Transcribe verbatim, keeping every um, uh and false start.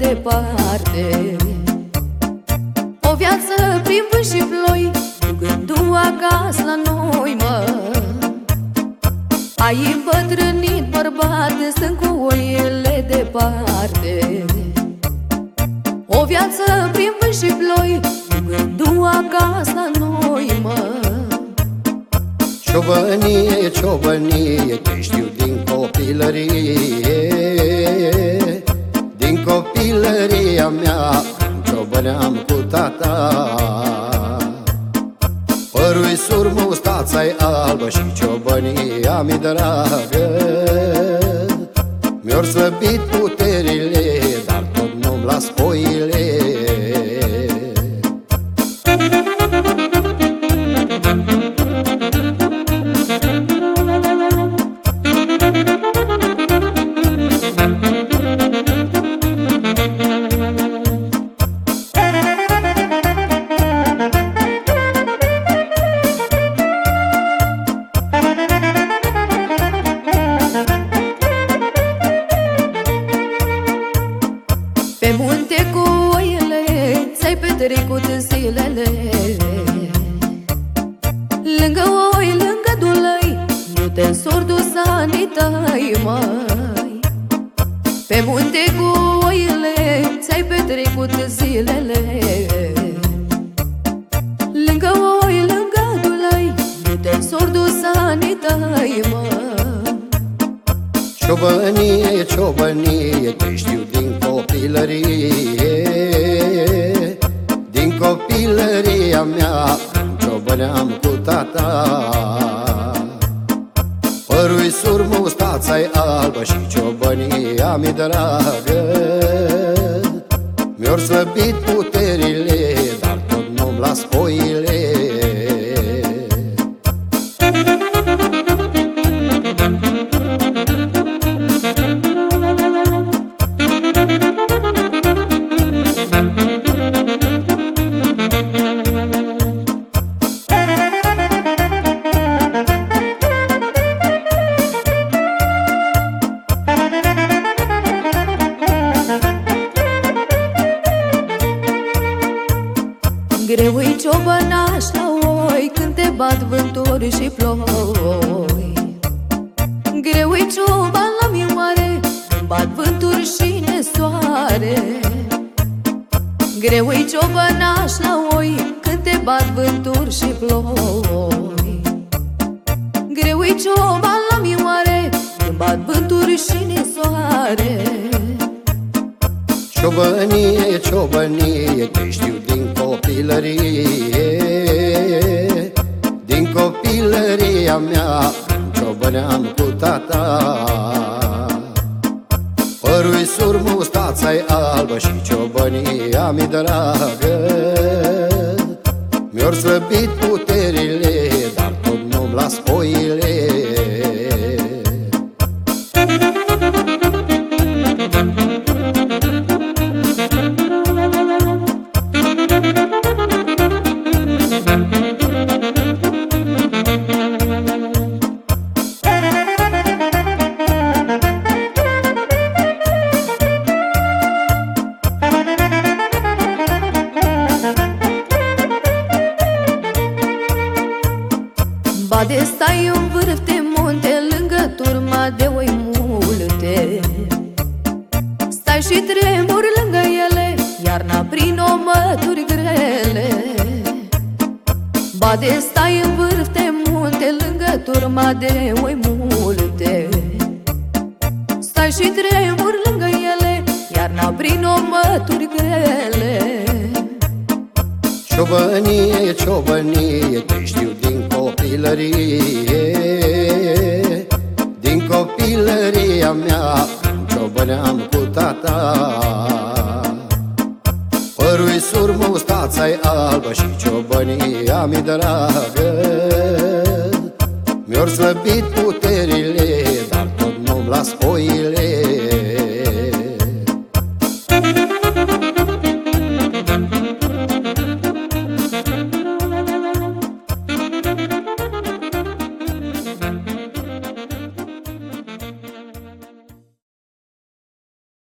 departe. O viață prin vânt și ploi, cu gândul acasă la noi, mă. Ai îmbătrânit, bărbate, sunt cu oile departe. O viață prin vânt și ploi, cu gândul acasă la noi, mă. Ciobănie, ciobănie, te știu din copilărie. Din copilăria mea ciobăneam cu tata. Părul-i sur, mustața-i albă și ciobănia mi-e dragă. Mi-or slăbit puterile, dar tot nu-mi las foile. Pe munte cu oile ți-ai petrecut zilele. Lângă oi, lângă dulăi, nu te însori dusanii tăi, măi. Pe munte cu oile ți-ai petrecut zilele. Lângă oi, lângă dulăi, nu te însori dusanii tăi, măi. Ciobănie, ciobănie, te știu din copilărie. Din copilăria mea ciobăneam cu tata. Părul-i sur, mustața-i albă și ciobănia mi-e dragă. Mi-or slăbit puterile, dar tot nu-mi las foile. Greu-i ciobănaș la oi când te bat vânturi și ploi. Greu-i cioban la mioare când bat vânturi și nesoare. Greu-i ciobănaș la oi când te bat vânturi și ploi. Greu-i cioban la mioare când bat vânturi și nesoare. Ciobănie, ciobănie, te știu din copilărie. Din copilăria mea ciobăneam cu tata. Părul-i sur, mustața-i albă și ciobănia mi-e dragă. Mi-or slăbit puterile, dar tot nu-mi las foile. Bade, stai în vârf de munte, lângă turma de oi multe. Stai și tremuri lângă ele, iarna prin omături grele. Bade, stai în vârf de munte, lângă turma de oi multe. Stai și tremuri lângă ele, iarna prin omături grele. Ciobănie, ciobănie, te știu din copilărie. Din copilăria mea ciobăneam cu tata. Părul-i sur, mustața-i albă și ciobănia mi-e dragă. Mi-or slăbit puterea